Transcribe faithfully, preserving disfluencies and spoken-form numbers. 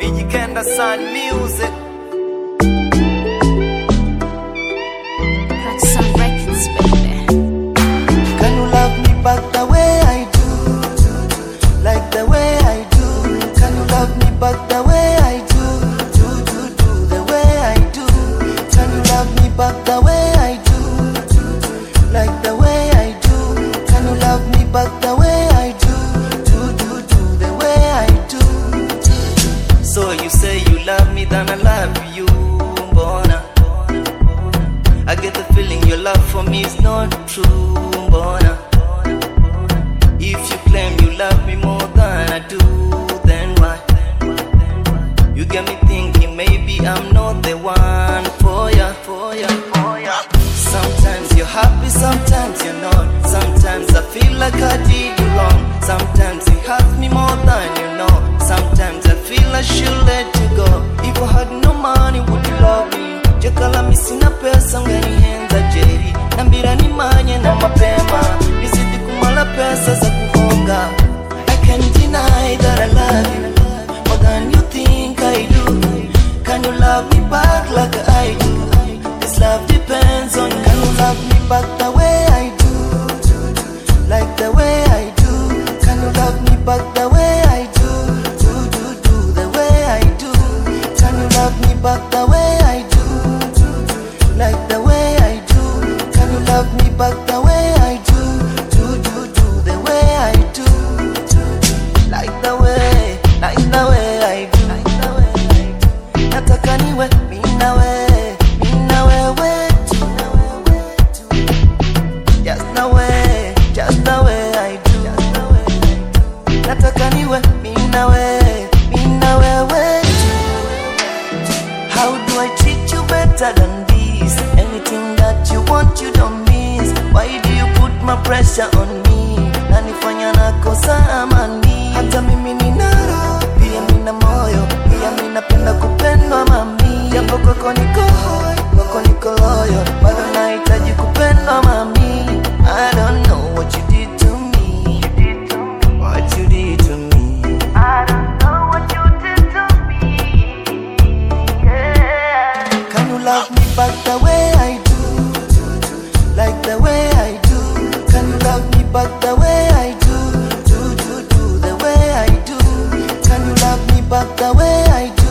Ijikenda Sun Music. Some records, baby. Can you love me back the way I do? Like the way I do. Can you love me back the way I do? Do, do, do, the way I do. Can you love me back the way I do? Like the way I do. Can you love me back the way I do? Do, do, do, the way I do. So you say you love me, then I love you, Mbona. I get the feeling your love for me is not true, Mbona. If you claim you love me more than I do, then why? You get me thinking maybe I'm not the one for ya, for ya, for ya. Sometimes you're happy, sometimes you're not. Sometimes I feel like I did you wrong. Sometimes you hurt me more than you know. Sometimes I feel I should let you go. If I had no money, would you love me? Jekala mi sina pesa ungenihenza jeri. Nambira ni manye na mapema, nizidi kumala pesa za kuhonga. I can't deny that I love you more than you think I do. Can you love me back like I do? This love depends on you. Can you love me back the way I do? Like the way I do. Can you love me back the way I do? Do, do, do, the way I do. Can you love me back the way I do? Like the way I do. Can you love me back the way I do? Do, do, do, the way I do. Like the way, like the way I do. Nataka niwe mina we, mina wewe tu. Just the way, just the way I do. Nataka niwe mina we, mina wewe tu. How do I treat you better than this? Anything that you want you don't miss. Why do you put my pressure on me? Nanifanya nakosa amani. Hata mimi nina roho, pia nina moyo, pia mimi napenda kupendwa mami. Japo kwako niko hoi, kwako niko loyo, bado nahitaji kupendwa mami. I don't know what you did to me, what you did to me. I don't know what you did to me. Yeah. Can you love me back the way I do? Like the way I do. Can you love me back the way I do? Do, do, do, the way I do. Can you love me back the way I do?